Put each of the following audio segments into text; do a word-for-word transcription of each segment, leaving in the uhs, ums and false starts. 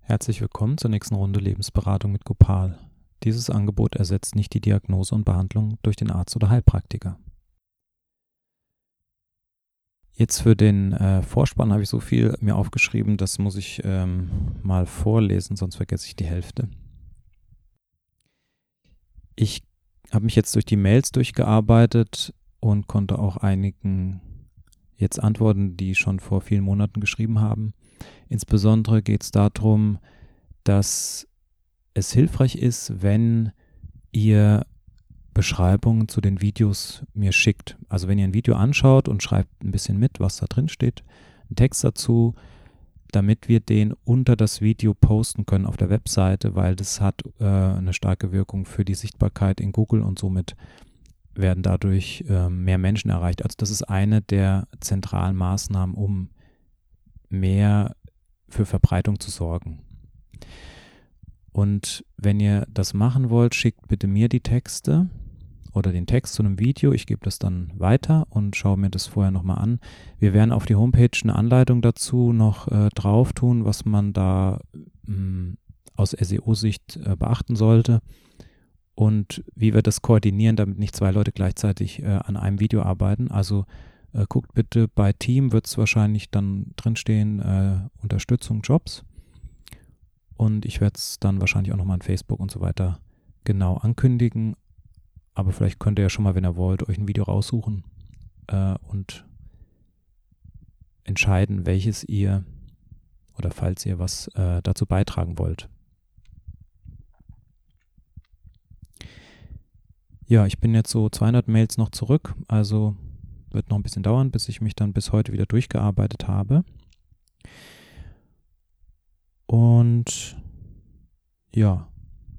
Herzlich willkommen zur nächsten Runde Lebensberatung mit Gopal. Dieses Angebot ersetzt nicht die Diagnose und Behandlung durch den Arzt oder Heilpraktiker. Jetzt für den äh, Vorspann habe ich so viel mir aufgeschrieben, das muss ich ähm, mal vorlesen, sonst vergesse ich die Hälfte. Ich habe mich jetzt durch die Mails durchgearbeitet und konnte auch einigen jetzt antworten, die schon vor vielen Monaten geschrieben haben. Insbesondere geht es darum, dass es hilfreich ist, wenn ihr Beschreibungen zu den Videos mir schickt. Also wenn ihr ein Video anschaut und schreibt ein bisschen mit, was da drin steht, einen Text dazu, damit wir den unter das Video posten können auf der Webseite, weil das hat äh, eine starke Wirkung für die Sichtbarkeit in Google und somit werden dadurch äh, mehr Menschen erreicht. Also das ist eine der zentralen Maßnahmen, um mehr für Verbreitung zu sorgen. Und wenn ihr das machen wollt, schickt bitte mir die Texte oder den Text zu einem Video. Ich gebe das dann weiter und schaue mir das vorher nochmal an. Wir werden auf die Homepage eine Anleitung dazu noch äh, drauf tun, was man da mh, aus S E O-Sicht äh, beachten sollte und wie wir das koordinieren, damit nicht zwei Leute gleichzeitig äh, an einem Video arbeiten. Also äh, guckt bitte, bei Team wird es wahrscheinlich dann drinstehen, äh, Unterstützung, Jobs. Und ich werde es dann wahrscheinlich auch nochmal an Facebook und so weiter genau ankündigen. Aber vielleicht könnt ihr ja schon mal, wenn ihr wollt, euch ein Video raussuchen äh, und entscheiden, welches ihr oder falls ihr was äh, dazu beitragen wollt. Ja, ich bin jetzt so zweihundert Mails noch zurück, also wird noch ein bisschen dauern, bis ich mich dann bis heute wieder durchgearbeitet habe. Und ja,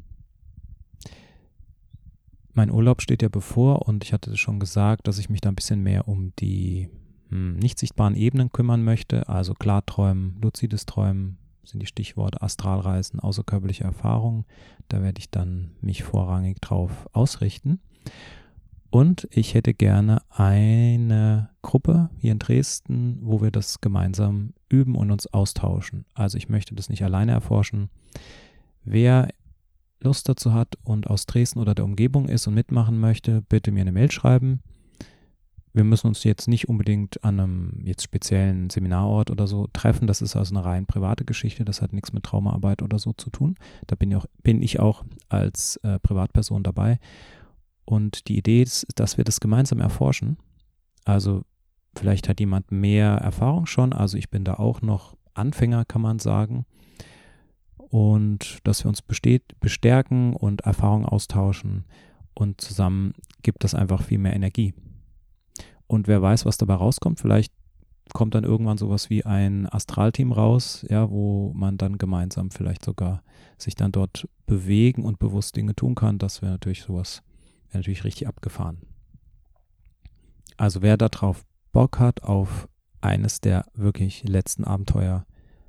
mein Urlaub steht ja bevor und ich hatte schon gesagt, dass ich mich da ein bisschen mehr um die hm, nicht sichtbaren Ebenen kümmern möchte. Also Klarträumen, luzides Träumen sind die Stichworte, Astralreisen, außerkörperliche Erfahrungen. Da werde ich dann mich vorrangig drauf ausrichten. Und ich hätte gerne eine Gruppe hier in Dresden, wo wir das gemeinsam üben und uns austauschen. Also ich möchte das nicht alleine erforschen. Wer Lust dazu hat und aus Dresden oder der Umgebung ist und mitmachen möchte, bitte mir eine Mail schreiben. Wir müssen uns jetzt nicht unbedingt an einem jetzt speziellen Seminarort oder so treffen. Das ist also eine rein private Geschichte. Das hat nichts mit Traumaarbeit oder so zu tun. Da bin ich auch, bin ich auch als äh, Privatperson dabei. Und die Idee ist, dass wir das gemeinsam erforschen. Also vielleicht hat jemand mehr Erfahrung schon. Also ich bin da auch noch Anfänger, kann man sagen. Und dass wir uns besteht, bestärken und Erfahrungen austauschen und zusammen gibt das einfach viel mehr Energie. Und wer weiß, was dabei rauskommt, vielleicht kommt dann irgendwann sowas wie ein Astralteam raus, ja, wo man dann gemeinsam vielleicht sogar sich dann dort bewegen und bewusst Dinge tun kann. Das wäre natürlich sowas, wäre natürlich richtig abgefahren. Also wer darauf Bock hat, auf eines der wirklich letzten Abenteuer,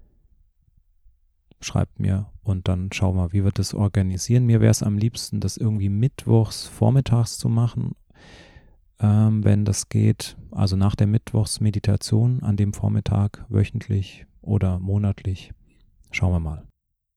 schreibt mir und dann schauen wir, wie wir das organisieren. Mir wäre es am liebsten, das irgendwie mittwochs vormittags zu machen, ähm, wenn das geht. Also nach der Mittwochsmeditation an dem Vormittag, wöchentlich oder monatlich. Schauen wir mal.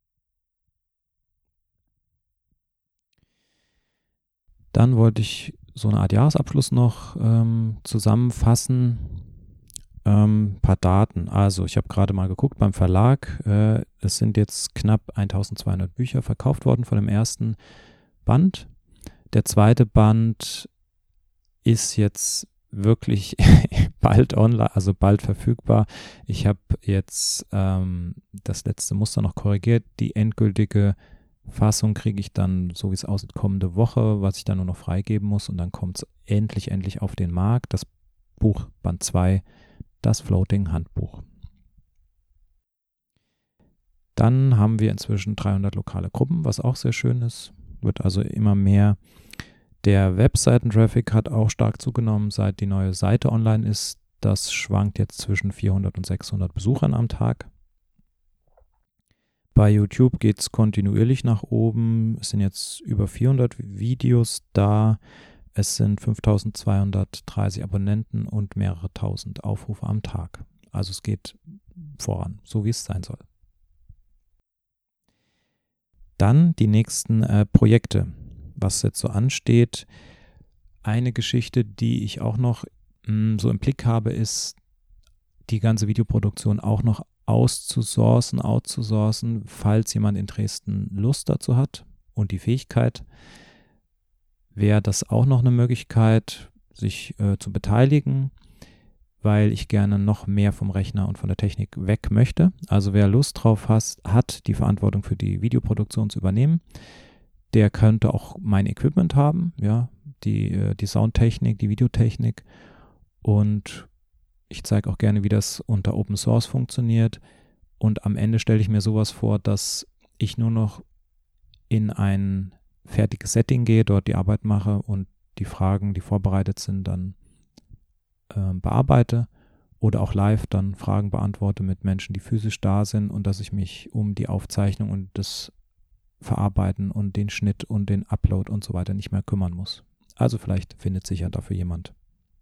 Dann wollte ich so eine Art Jahresabschluss noch ähm, zusammenfassen. Ein ähm, paar Daten. Also ich habe gerade mal geguckt beim Verlag. Äh, es sind jetzt knapp eintausendzweihundert Bücher verkauft worden von dem ersten Band. Der zweite Band ist jetzt wirklich bald online, also bald verfügbar. Ich habe jetzt ähm, das letzte Muster noch korrigiert. Die endgültige Fassung kriege ich dann, so wie es aussieht, kommende Woche, was ich dann nur noch freigeben muss. Und dann kommt es endlich, endlich auf den Markt. Das Buch Band zwei, das Floating-Handbuch. Dann haben wir inzwischen dreihundert lokale Gruppen, was auch sehr schön ist. Wird also immer mehr. Der Webseitentraffic hat auch stark zugenommen, seit die neue Seite online ist. Das schwankt jetzt zwischen vierhundert und sechshundert Besuchern am Tag. Bei YouTube geht es kontinuierlich nach oben. Es sind jetzt über vierhundert Videos da. Es sind fünftausendzweihundertdreißig Abonnenten und mehrere tausend Aufrufe am Tag. Also es geht voran, so wie es sein soll. Dann die nächsten äh, Projekte, was jetzt so ansteht. Eine Geschichte, die ich auch noch mh, so im Blick habe, ist die ganze Videoproduktion auch noch auszusourcen, outzusourcen, falls jemand in Dresden Lust dazu hat und die Fähigkeit, wäre das auch noch eine Möglichkeit, sich äh, zu beteiligen, weil ich gerne noch mehr vom Rechner und von der Technik weg möchte. Also wer Lust drauf has, hat, die Verantwortung für die Videoproduktion zu übernehmen, der könnte auch mein Equipment haben, ja, die, äh, die Soundtechnik, die Videotechnik, und ich zeige auch gerne, wie das unter Open Source funktioniert, und am Ende stelle ich mir sowas vor, dass ich nur noch in ein fertiges Setting gehe, dort die Arbeit mache und die Fragen, die vorbereitet sind, dann äh, bearbeite oder auch live dann Fragen beantworte mit Menschen, die physisch da sind, und dass ich mich um die Aufzeichnung und das Verarbeiten und den Schnitt und den Upload und so weiter nicht mehr kümmern muss. Also vielleicht findet sich ja dafür jemand.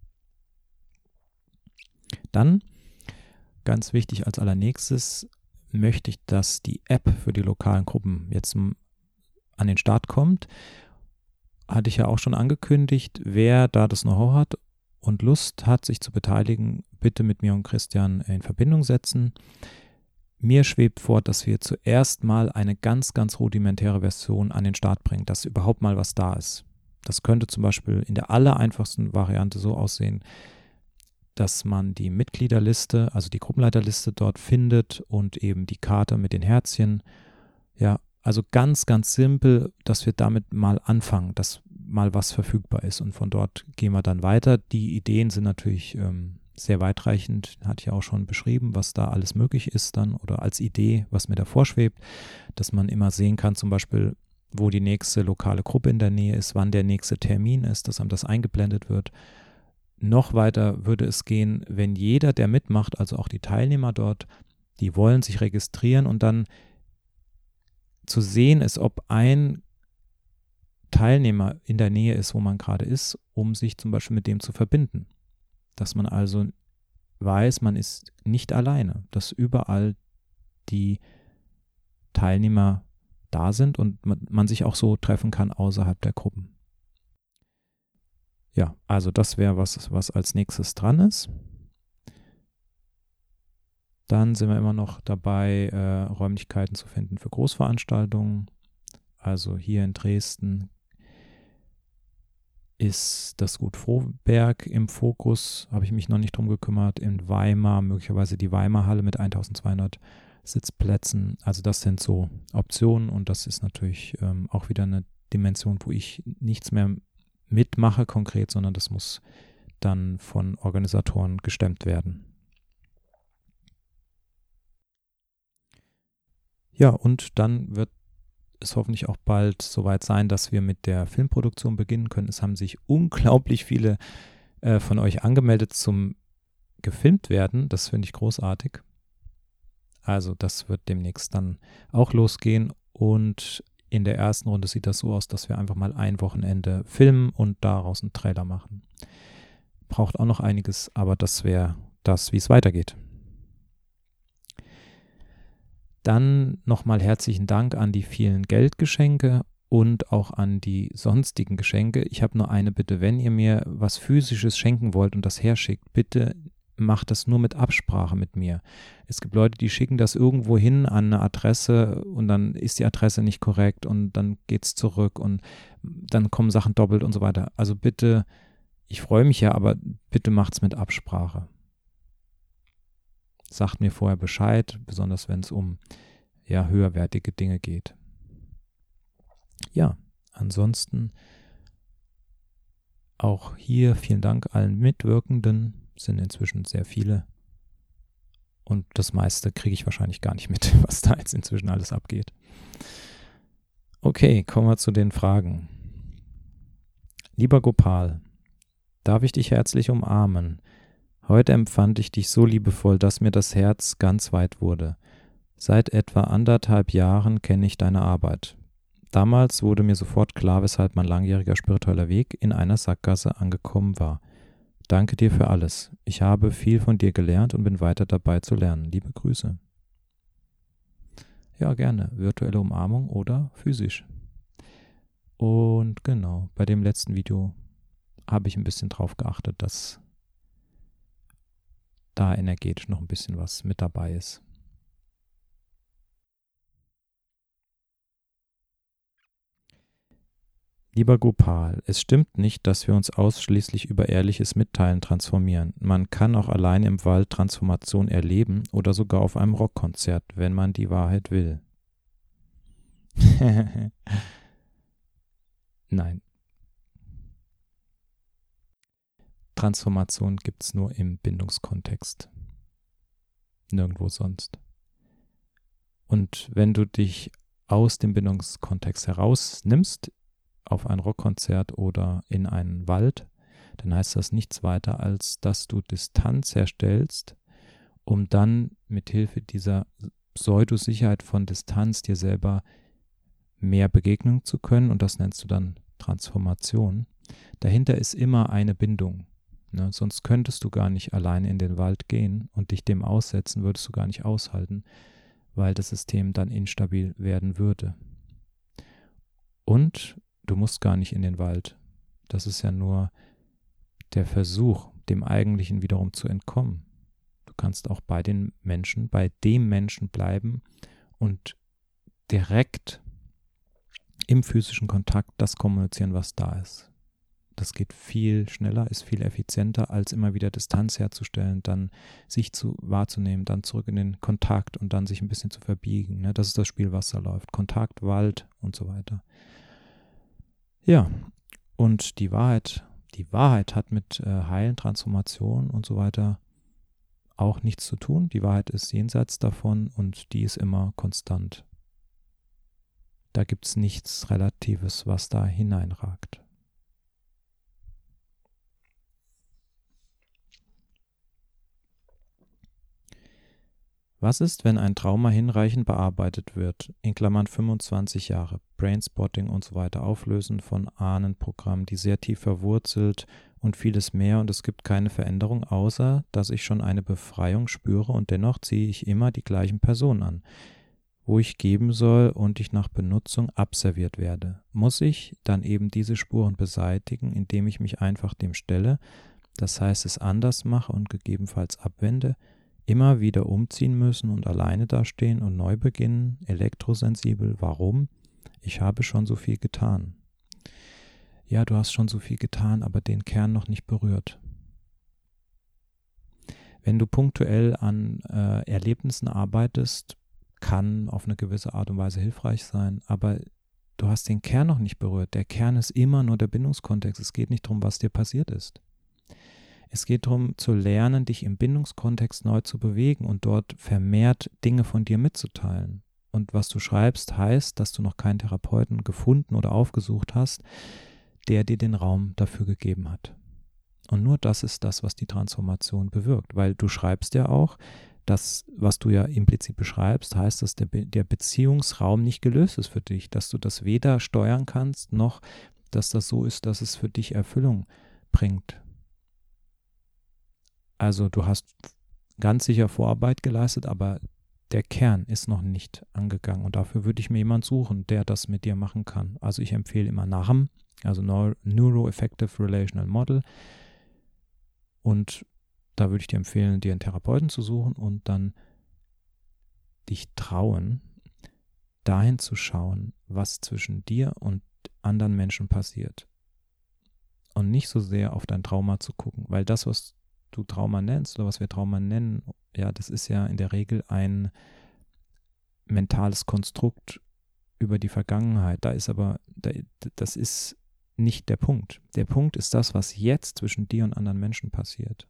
Dann, ganz wichtig als allernächstes, möchte ich, dass die App für die lokalen Gruppen jetzt an den Start kommt. Hatte ich ja auch schon angekündigt. Wer da das Know-how hat und Lust hat, sich zu beteiligen, bitte mit mir und Christian in Verbindung setzen. Mir schwebt vor, dass wir zuerst mal eine ganz, ganz rudimentäre Version an den Start bringen, dass überhaupt mal was da ist. Das könnte zum Beispiel in der allereinfachsten Variante so aussehen, dass man die Mitgliederliste, also die Gruppenleiterliste dort findet und eben die Karte mit den Herzchen. Ja, also ganz, ganz simpel, dass wir damit mal anfangen, dass mal was verfügbar ist, und von dort gehen wir dann weiter. Die Ideen sind natürlich ähm, sehr weitreichend, hatte ich ja auch schon beschrieben, was da alles möglich ist dann, oder als Idee, was mir da vorschwebt, dass man immer sehen kann, zum Beispiel, wo die nächste lokale Gruppe in der Nähe ist, wann der nächste Termin ist, dass einem das eingeblendet wird. Noch weiter würde es gehen, wenn jeder, der mitmacht, also auch die Teilnehmer dort, die wollen sich registrieren, und dann zu sehen ist, ob ein Teilnehmer in der Nähe ist, wo man gerade ist, um sich zum Beispiel mit dem zu verbinden. Dass man also weiß, man ist nicht alleine, dass überall die Teilnehmer da sind und man, man sich auch so treffen kann außerhalb der Gruppen. Ja, also das wäre was, was als nächstes dran ist. Dann sind wir immer noch dabei, äh, Räumlichkeiten zu finden für Großveranstaltungen. Also hier in Dresden ist das Gut Frohberg im Fokus, habe ich mich noch nicht drum gekümmert. In Weimar möglicherweise die Weimar-Halle mit eintausendzweihundert Sitzplätzen. Also das sind so Optionen, und das ist natürlich ähm, auch wieder eine Dimension, wo ich nichts mehr mitmache konkret, sondern das muss dann von Organisatoren gestemmt werden. Ja, und dann wird es hoffentlich auch bald soweit sein, dass wir mit der Filmproduktion beginnen können. Es haben sich unglaublich viele äh, von euch angemeldet zum gefilmt werden. Das finde ich großartig. Also das wird demnächst dann auch losgehen, und in der ersten Runde sieht das so aus, dass wir einfach mal ein Wochenende filmen und daraus einen Trailer machen. Braucht auch noch einiges, aber das wäre das, wie es weitergeht. Dann nochmal herzlichen Dank an die vielen Geldgeschenke und auch an die sonstigen Geschenke. Ich habe nur eine Bitte: Wenn ihr mir was Physisches schenken wollt und das herschickt, bitte macht das nur mit Absprache mit mir. Es gibt Leute, die schicken das irgendwo hin an eine Adresse, und dann ist die Adresse nicht korrekt und dann geht es zurück und dann kommen Sachen doppelt und so weiter. Also bitte, ich freue mich ja, aber bitte macht's mit Absprache. Sagt mir vorher Bescheid, besonders wenn es um ja, höherwertige Dinge geht. Ja, ansonsten auch hier vielen Dank allen Mitwirkenden. Es sind inzwischen sehr viele, und das meiste kriege ich wahrscheinlich gar nicht mit, was da jetzt inzwischen alles abgeht. Okay, kommen wir zu den Fragen. Lieber Gopal, darf ich dich herzlich umarmen? Heute empfand ich dich so liebevoll, dass mir das Herz ganz weit wurde. Seit etwa anderthalb Jahren kenne ich deine Arbeit. Damals wurde mir sofort klar, weshalb mein langjähriger spiritueller Weg in einer Sackgasse angekommen war. Danke dir für alles. Ich habe viel von dir gelernt und bin weiter dabei zu lernen. Liebe Grüße. Ja, gerne. Virtuelle Umarmung oder physisch. Und genau, bei dem letzten Video habe ich ein bisschen drauf geachtet, dass da energetisch noch ein bisschen was mit dabei ist. Lieber Gopal, es stimmt nicht, dass wir uns ausschließlich über ehrliches Mitteilen transformieren. Man kann auch allein im Wald Transformation erleben oder sogar auf einem Rockkonzert, wenn man die Wahrheit will. Nein. Transformation gibt es nur im Bindungskontext. Nirgendwo sonst. Und wenn du dich aus dem Bindungskontext herausnimmst, auf ein Rockkonzert oder in einen Wald, dann heißt das nichts weiter, als dass du Distanz herstellst, um dann mit Hilfe dieser Pseudosicherheit von Distanz dir selber mehr begegnen zu können, und das nennst du dann Transformation. Dahinter ist immer eine Bindung. Ne? Sonst könntest du gar nicht alleine in den Wald gehen und dich dem aussetzen, würdest du gar nicht aushalten, weil das System dann instabil werden würde. Und du musst gar nicht in den Wald. Das ist ja nur der Versuch, dem Eigentlichen wiederum zu entkommen. Du kannst auch bei den Menschen, bei dem Menschen bleiben und direkt im physischen Kontakt das kommunizieren, was da ist. Das geht viel schneller, ist viel effizienter, als immer wieder Distanz herzustellen, dann sich zu wahrzunehmen, dann zurück in den Kontakt und dann sich ein bisschen zu verbiegen. Ne? Das ist das Spiel, was da läuft. Kontakt, Wald und so weiter. Ja, und die Wahrheit, die Wahrheit hat mit äh, Heilen, Transformation und so weiter auch nichts zu tun. Die Wahrheit ist jenseits davon und die ist immer konstant. Da gibt es nichts Relatives, was da hineinragt. Was ist, wenn ein Trauma hinreichend bearbeitet wird, in Klammern fünfundzwanzig Jahre, Brainspotting und so weiter, Auflösen von Ahnenprogrammen, die sehr tief verwurzelt und vieles mehr, und es gibt keine Veränderung, außer dass ich schon eine Befreiung spüre und dennoch ziehe ich immer die gleichen Personen an, wo ich geben soll und ich nach Benutzung abserviert werde. Muss ich dann eben diese Spuren beseitigen, indem ich mich einfach dem stelle, das heißt es anders mache und gegebenenfalls abwende, immer wieder umziehen müssen und alleine dastehen und neu beginnen, elektrosensibel. Warum? Ich habe schon so viel getan. Ja, du hast schon so viel getan, aber den Kern noch nicht berührt. Wenn du punktuell an äh, Erlebnissen arbeitest, kann auf eine gewisse Art und Weise hilfreich sein, aber du hast den Kern noch nicht berührt. Der Kern ist immer nur der Bindungskontext. Es geht nicht darum, was dir passiert ist. Es geht darum, zu lernen, dich im Bindungskontext neu zu bewegen und dort vermehrt Dinge von dir mitzuteilen. Und was du schreibst, heißt, dass du noch keinen Therapeuten gefunden oder aufgesucht hast, der dir den Raum dafür gegeben hat. Und nur das ist das, was die Transformation bewirkt. Weil du schreibst ja auch, das, was du ja implizit beschreibst, heißt, dass der, Be- der Beziehungsraum nicht gelöst ist für dich, dass du das weder steuern kannst, noch dass das so ist, dass es für dich Erfüllung bringt. Also du hast ganz sicher Vorarbeit geleistet, aber der Kern ist noch nicht angegangen und dafür würde ich mir jemanden suchen, der das mit dir machen kann. Also ich empfehle immer N A R M, also Neuroaffective Relational Model, und da würde ich dir empfehlen, dir einen Therapeuten zu suchen und dann dich trauen, dahin zu schauen, was zwischen dir und anderen Menschen passiert und nicht so sehr auf dein Trauma zu gucken, weil das, was du Trauma nennst oder was wir Trauma nennen, ja, das ist ja in der Regel ein mentales Konstrukt über die Vergangenheit. Da ist aber, da, das ist nicht der Punkt. Der Punkt ist das, was jetzt zwischen dir und anderen Menschen passiert.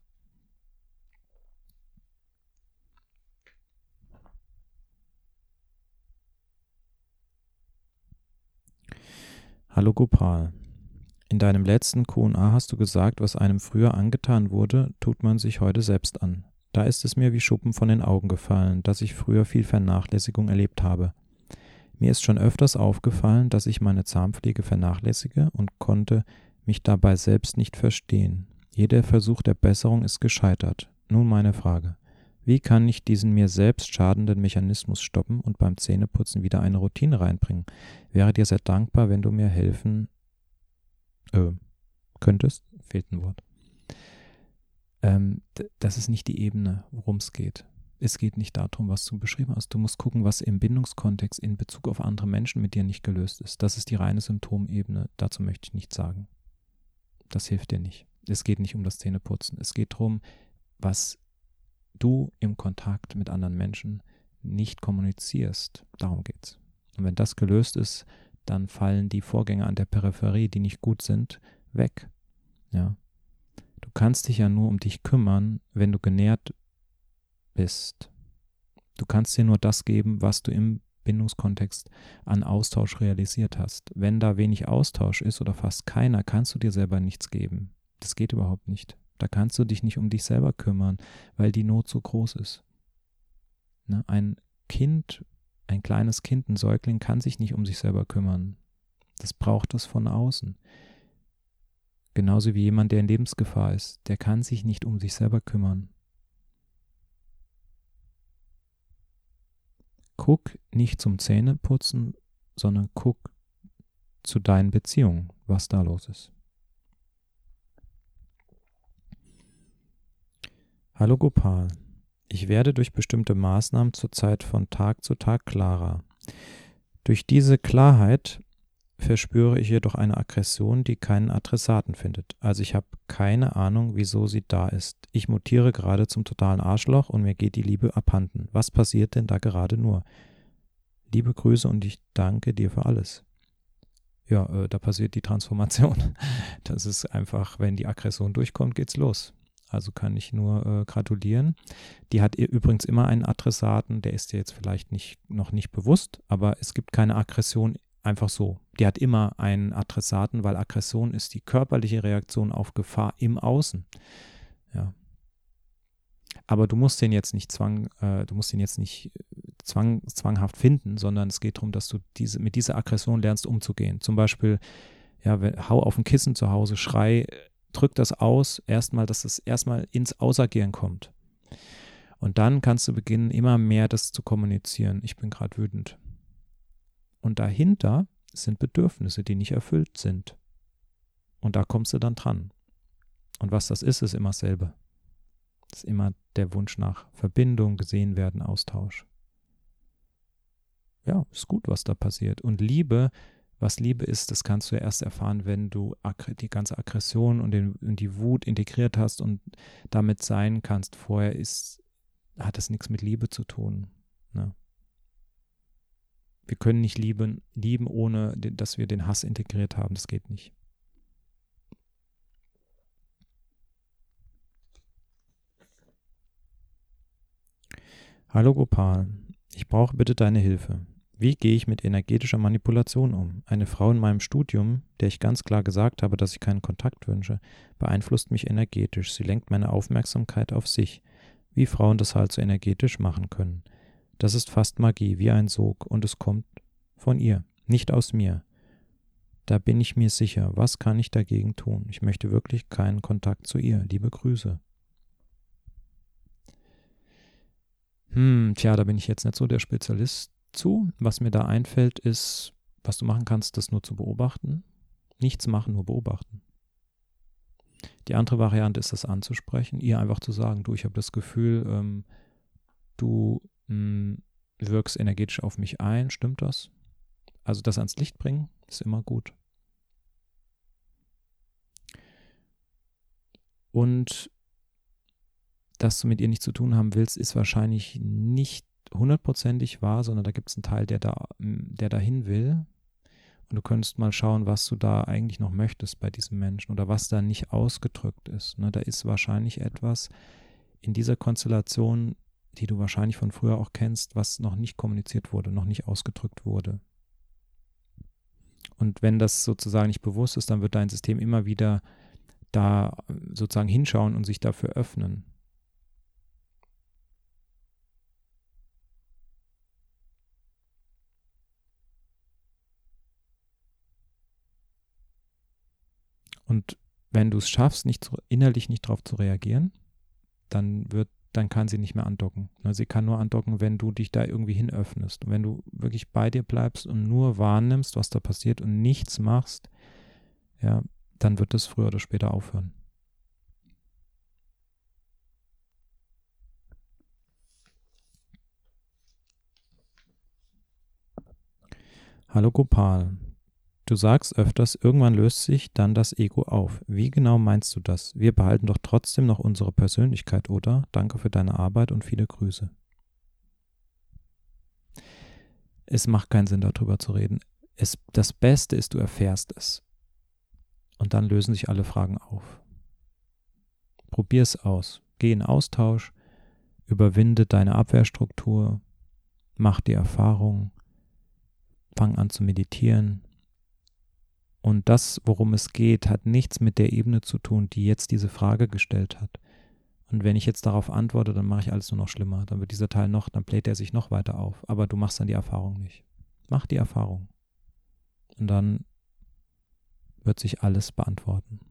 Hallo Gopal. In deinem letzten Q und A hast du gesagt, was einem früher angetan wurde, tut man sich heute selbst an. Da ist es mir wie Schuppen von den Augen gefallen, dass ich früher viel Vernachlässigung erlebt habe. Mir ist schon öfters aufgefallen, dass ich meine Zahnpflege vernachlässige und konnte mich dabei selbst nicht verstehen. Jeder Versuch der Besserung ist gescheitert. Nun meine Frage. Wie kann ich diesen mir selbst schadenden Mechanismus stoppen und beim Zähneputzen wieder eine Routine reinbringen? Wäre dir sehr dankbar, wenn du mir helfen äh, könntest. Fehlt ein Wort. Ähm, d- das ist nicht die Ebene, worum es geht. Es geht nicht darum, was du beschrieben hast. Du musst gucken, was im Bindungskontext in Bezug auf andere Menschen mit dir nicht gelöst ist. Das ist die reine Symptomebene. Dazu möchte ich nichts sagen. Das hilft dir nicht. Es geht nicht um das Zähneputzen. Es geht darum, was du im Kontakt mit anderen Menschen nicht kommunizierst. Darum geht's. Und wenn das gelöst ist, dann fallen die Vorgänge an der Peripherie, die nicht gut sind, weg. Ja. Du kannst dich ja nur um dich kümmern, wenn du genährt bist. Du kannst dir nur das geben, was du im Bindungskontext an Austausch realisiert hast. Wenn da wenig Austausch ist oder fast keiner, kannst du dir selber nichts geben. Das geht überhaupt nicht. Da kannst du dich nicht um dich selber kümmern, weil die Not so groß ist. Ne? Ein Kind, ein kleines Kind, ein Säugling kann sich nicht um sich selber kümmern. Das braucht es von außen. Genauso wie jemand, der in Lebensgefahr ist, der kann sich nicht um sich selber kümmern. Guck nicht zum Zähneputzen, sondern guck zu deinen Beziehungen, was da los ist. Hallo Gopal, ich werde durch bestimmte Maßnahmen zurzeit von Tag zu Tag klarer. Durch diese Klarheit verspüre ich jedoch eine Aggression, die keinen Adressaten findet. Also ich habe keine Ahnung, wieso sie da ist. Ich mutiere gerade zum totalen Arschloch und mir geht die Liebe abhanden. Was passiert denn da gerade nur? Liebe Grüße und ich danke dir für alles. Ja, äh, da passiert die Transformation. Das ist einfach, wenn die Aggression durchkommt, geht's los. Also kann ich nur äh, gratulieren. Die hat übrigens immer einen Adressaten, der ist dir jetzt vielleicht nicht, noch nicht bewusst, aber es gibt keine Aggression einfach so. Die hat immer einen Adressaten, weil Aggression ist die körperliche Reaktion auf Gefahr im Außen. Ja. Aber du musst den jetzt nicht zwang, äh, du musst den jetzt nicht zwang, zwanghaft finden, sondern es geht darum, dass du diese, mit dieser Aggression lernst umzugehen. Zum Beispiel, ja, wenn, hau auf ein Kissen zu Hause, schrei, drück das aus, erstmal, dass es erstmal ins Ausagieren kommt. Und dann kannst du beginnen, immer mehr das zu kommunizieren. Ich bin gerade wütend. Und dahinter sind Bedürfnisse, die nicht erfüllt sind. Und da kommst du dann dran. Und was das ist, ist immer dasselbe. Das ist immer der Wunsch nach Verbindung, gesehen werden, Austausch. Ja, ist gut, was da passiert. Und Liebe, was Liebe ist, das kannst du ja erst erfahren, wenn du die ganze Aggression und, den, und die Wut integriert hast und damit sein kannst. Vorher ist, hat das nichts mit Liebe zu tun. Ne? Wir können nicht lieben, lieben, ohne dass wir den Hass integriert haben. Das geht nicht. Hallo Gopal, ich brauche bitte deine Hilfe. Wie gehe ich mit energetischer Manipulation um? Eine Frau in meinem Studium, der ich ganz klar gesagt habe, dass ich keinen Kontakt wünsche, beeinflusst mich energetisch. Sie lenkt meine Aufmerksamkeit auf sich, wie Frauen das halt so energetisch machen können. Das ist fast Magie, wie ein Sog, und es kommt von ihr, nicht aus mir. Da bin ich mir sicher. Was kann ich dagegen tun? Ich möchte wirklich keinen Kontakt zu ihr. Liebe Grüße. Hm, tja, da bin ich jetzt nicht so der Spezialist zu. Was mir da einfällt, ist, was du machen kannst, das nur zu beobachten. Nichts machen, nur beobachten. Die andere Variante ist, das anzusprechen, ihr einfach zu sagen, du, ich habe das Gefühl, ähm, du mh, wirkst energetisch auf mich ein, stimmt das? Also das ans Licht bringen, ist immer gut. Und dass du mit ihr nichts zu tun haben willst, ist wahrscheinlich nicht hundertprozentig wahr, sondern da gibt es einen Teil, der da, der dahin will. Und du könntest mal schauen, was du da eigentlich noch möchtest bei diesem Menschen oder was da nicht ausgedrückt ist. Ne, da ist wahrscheinlich etwas in dieser Konstellation, die du wahrscheinlich von früher auch kennst, was noch nicht kommuniziert wurde, noch nicht ausgedrückt wurde. Und wenn das sozusagen nicht bewusst ist, dann wird dein System immer wieder da sozusagen hinschauen und sich dafür öffnen. Und wenn du es schaffst, nicht zu, innerlich nicht darauf zu reagieren, dann wird dann kann sie nicht mehr andocken. Sie kann nur andocken, wenn du dich da irgendwie hin öffnest. Und wenn du wirklich bei dir bleibst und nur wahrnimmst, was da passiert und nichts machst, ja, dann wird es früher oder später aufhören. Hallo Gopal, du sagst öfters, irgendwann löst sich dann das Ego auf. Wie genau meinst du das? Wir behalten doch trotzdem noch unsere Persönlichkeit, oder? Danke für deine Arbeit und viele Grüße. Es macht keinen Sinn, darüber zu reden. Es, das Beste ist, du erfährst es. Und dann lösen sich alle Fragen auf. Probier es aus. Geh in Austausch, überwinde deine Abwehrstruktur, mach die Erfahrung, fang an zu meditieren. Und das, worum es geht, hat nichts mit der Ebene zu tun, die jetzt diese Frage gestellt hat. Und wenn ich jetzt darauf antworte, dann mache ich alles nur noch schlimmer. Dann wird dieser Teil noch, dann bläht er sich noch weiter auf. Aber du machst dann die Erfahrung nicht. Mach die Erfahrung. Und dann wird sich alles beantworten.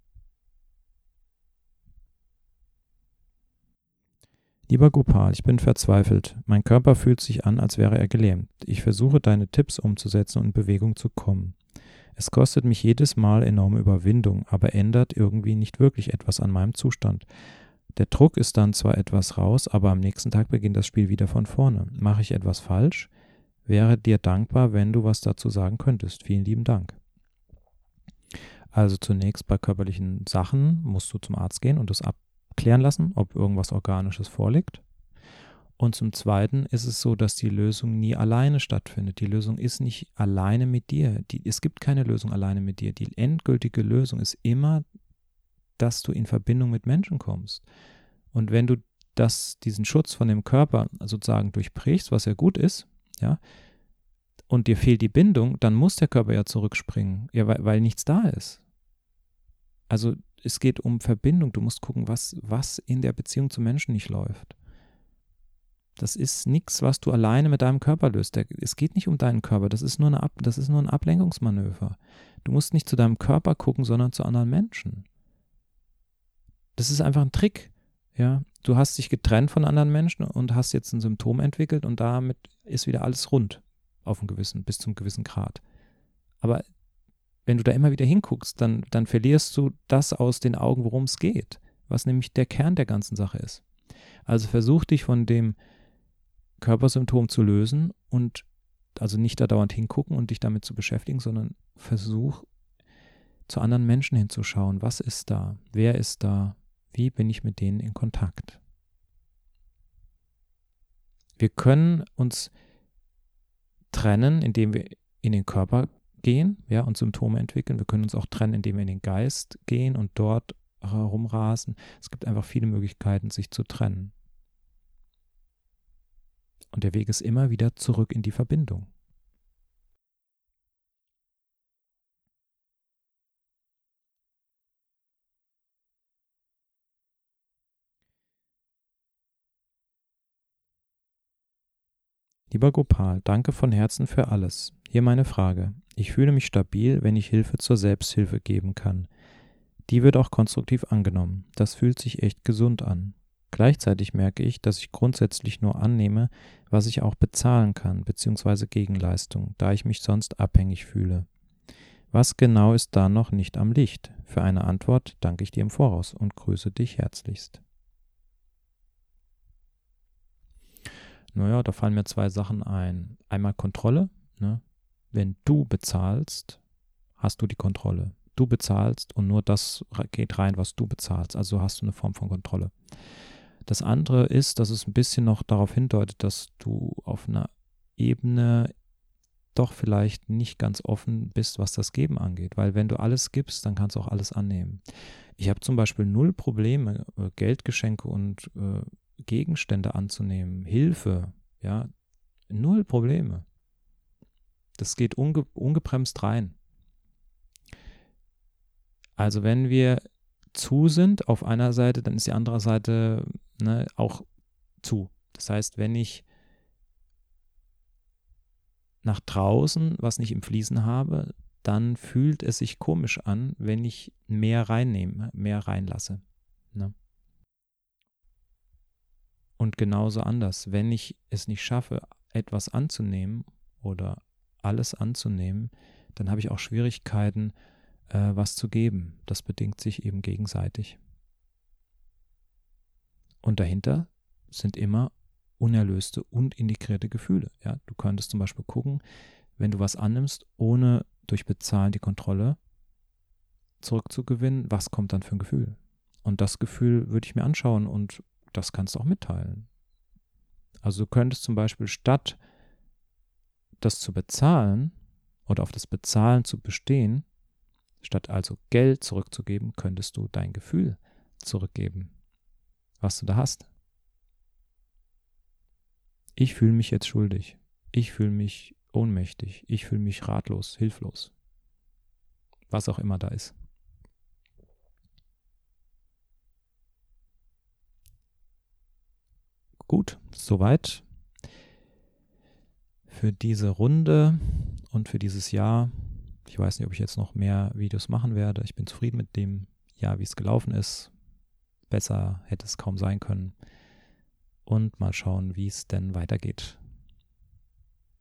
Lieber Gopal, ich bin verzweifelt. Mein Körper fühlt sich an, als wäre er gelähmt. Ich versuche, deine Tipps umzusetzen und in Bewegung zu kommen. Es kostet mich jedes Mal enorme Überwindung, aber ändert irgendwie nicht wirklich etwas an meinem Zustand. Der Druck ist dann zwar etwas raus, aber am nächsten Tag beginnt das Spiel wieder von vorne. Mache ich etwas falsch? Wäre dir dankbar, wenn du was dazu sagen könntest. Vielen lieben Dank. Also zunächst bei körperlichen Sachen musst du zum Arzt gehen und das abklären lassen, ob irgendwas Organisches vorliegt. Und zum Zweiten ist es so, dass die Lösung nie alleine stattfindet. Die Lösung ist nicht alleine mit dir. Die, es gibt keine Lösung alleine mit dir. Die endgültige Lösung ist immer, dass du in Verbindung mit Menschen kommst. Und wenn du das, diesen Schutz von dem Körper sozusagen durchbrichst, was ja gut ist, ja, und dir fehlt die Bindung, dann muss der Körper ja zurückspringen, ja, weil, weil nichts da ist. Also es geht um Verbindung. Du musst gucken, was, was in der Beziehung zu Menschen nicht läuft. Das ist nichts, was du alleine mit deinem Körper löst. Der, es geht nicht um deinen Körper, das ist, nur eine Ab, das ist nur ein Ablenkungsmanöver. Du musst nicht zu deinem Körper gucken, sondern zu anderen Menschen. Das ist einfach ein Trick. Ja? Du hast dich getrennt von anderen Menschen und hast jetzt ein Symptom entwickelt und damit ist wieder alles rund auf einen gewissen, bis zum gewissen Grad. Aber wenn du da immer wieder hinguckst, dann, dann verlierst du das aus den Augen, worum es geht, was nämlich der Kern der ganzen Sache ist. Also versuch dich von dem Körpersymptom zu lösen und also nicht da dauernd hingucken und dich damit zu beschäftigen, sondern versuch zu anderen Menschen hinzuschauen. Was ist da? Wer ist da? Wie bin ich mit denen in Kontakt? Wir können uns trennen, indem wir in den Körper gehen, ja, und Symptome entwickeln. Wir können uns auch trennen, indem wir in den Geist gehen und dort herumrasen. Es gibt einfach viele Möglichkeiten, sich zu trennen. Und der Weg ist immer wieder zurück in die Verbindung. Lieber Gopal, danke von Herzen für alles. Hier meine Frage. Ich fühle mich stabil, wenn ich Hilfe zur Selbsthilfe geben kann. Die wird auch konstruktiv angenommen. Das fühlt sich echt gesund an. Gleichzeitig merke ich, dass ich grundsätzlich nur annehme, was ich auch bezahlen kann, beziehungsweise Gegenleistung, da ich mich sonst abhängig fühle. Was genau ist da noch nicht am Licht? Für eine Antwort danke ich dir im Voraus und grüße dich herzlichst. Naja, da fallen mir zwei Sachen ein. Einmal Kontrolle. Ne? Wenn du bezahlst, hast du die Kontrolle. Du bezahlst und nur das geht rein, was du bezahlst. Also hast du eine Form von Kontrolle. Das andere ist, dass es ein bisschen noch darauf hindeutet, dass du auf einer Ebene doch vielleicht nicht ganz offen bist, was das Geben angeht. Weil wenn du alles gibst, dann kannst du auch alles annehmen. Ich habe zum Beispiel null Probleme, Geldgeschenke und äh, Gegenstände anzunehmen, Hilfe, ja, null Probleme. Das geht unge- ungebremst rein. Also wenn wir zu sind auf einer Seite, dann ist die andere Seite ne, auch zu. Das heißt, wenn ich nach draußen was nicht im Fließen habe, dann fühlt es sich komisch an, wenn ich mehr reinnehme, mehr reinlasse. Ne? Und genauso anders, wenn ich es nicht schaffe, etwas anzunehmen oder alles anzunehmen, dann habe ich auch Schwierigkeiten, äh, was zu geben. Das bedingt sich eben gegenseitig. Und dahinter sind immer unerlöste und integrierte Gefühle. Ja? Du könntest zum Beispiel gucken, wenn du was annimmst, ohne durch Bezahlen die Kontrolle zurückzugewinnen, was kommt dann für ein Gefühl? Und das Gefühl würde ich mir anschauen und das kannst du auch mitteilen. Also du könntest zum Beispiel statt das zu bezahlen oder auf das Bezahlen zu bestehen, statt also Geld zurückzugeben, könntest du dein Gefühl zurückgeben, was du da hast. Ich fühle mich jetzt schuldig. Ich fühle mich ohnmächtig. Ich fühle mich ratlos, hilflos. Was auch immer da ist. Gut, soweit für diese Runde und für dieses Jahr. Ich weiß nicht, ob ich jetzt noch mehr Videos machen werde. Ich bin zufrieden mit dem Jahr, wie es gelaufen ist. Besser hätte es kaum sein können. Und mal schauen, wie es denn weitergeht.